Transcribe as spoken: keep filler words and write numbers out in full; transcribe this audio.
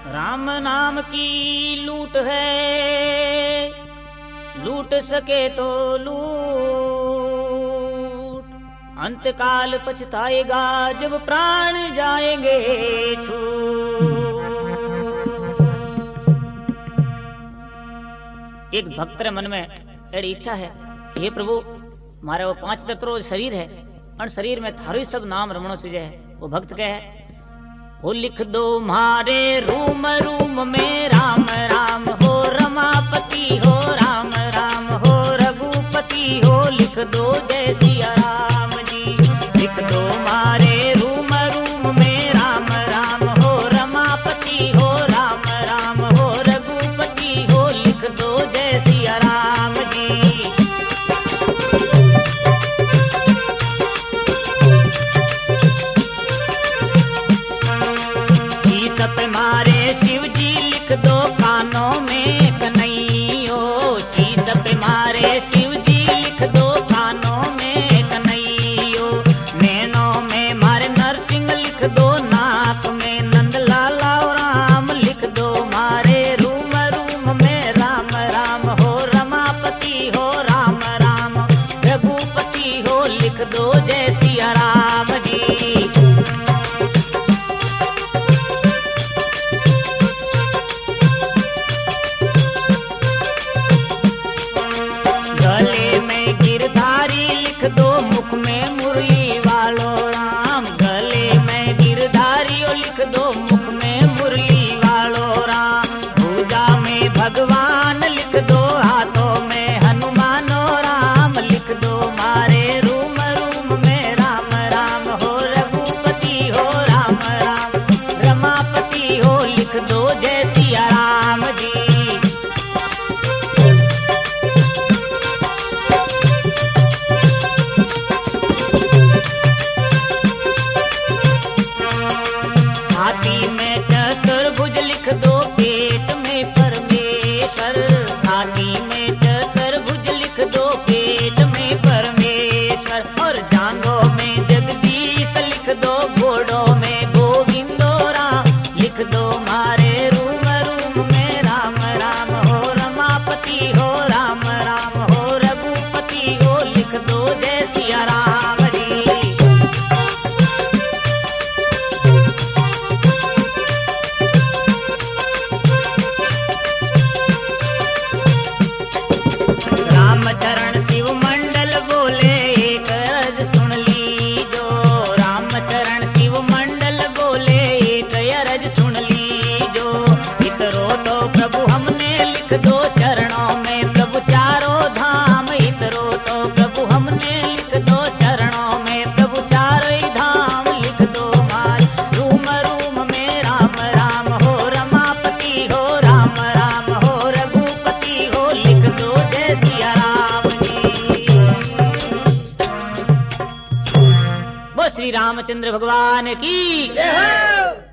राम नाम की लूट है, लूट सके तो लूट, अंतकाल पछताएगा जब प्राण जाएंगे छूट। एक भक्त रे मन में एड़ी इच्छा है, हे प्रभु मारे वो पांच तत्व शरीर है और शरीर में थारो सब नाम रमणो चीजे है। वो भक्त कहे वो लिख दो मारे रूम रूम में राम राम हो, रमापति हो राम राम हो, रघुपति हो, लिख दो जय सिया राम जी। लिख दो मारे रूम रूम में राम राम हो, रमापति हो राम राम हो, रघुपति हो, लिख दो जय सिया राम जी। पे मारे शिव जी लिख दो कानों में कन्हैयो, शीश पे मारे शिव जी लिख दो कानों में कन्हैयो, नैनों में मारे नरसिंह लिख दो, नाक में नंदलाला राम लिख दो मारे रूम रूम में राम राम हो, रमापति हो राम राम, रघुपति हो, लिख दो जय सिया राम जी। लिख दो मुख में मुरली वालो राम, गले में गिरधारी लिख दो मुख में मुरली वालो राम, भुजा में भगवान लिख दो, हाथों में हनुमानो राम, लिख दो मारे रूम रूम में राम राम हो, रघुपति हो राम राम, रमापति हो, लिख दो जय सिया राम जी। छाती में चतुर्भुज लिख दो, पेट में परमेश्वर, छाती में चतुर्भुज लिख दो, पेट में परमेश्वर, और जांघों में जगदीश लिख दो, घोड़ों में गोविंदो राम, लिख दो मारे रूम रूम में राम राम हो, रमापति हो राम राम हो, रघुपति हो, लिख दो जय सिया राम जी। रामचरण शिव मंडल बोले एक अरज सुन लीजो, रामचरण शिव मंडल बोले एक अरज सुन लीजो, इतरो तो प्रभु हमने लिख दो चरणों में प्रभु चारों धाम, इतरो तो प्रभु हमने लिख दो चरणों में प्रभु चारों धाम, लिख दो मार रूम रूम में राम राम हो, रमापति हो राम राम हो, रघुपति हो, लिख दो जय सिया राम जी। वो श्री रामचंद्र भगवान की जय हो।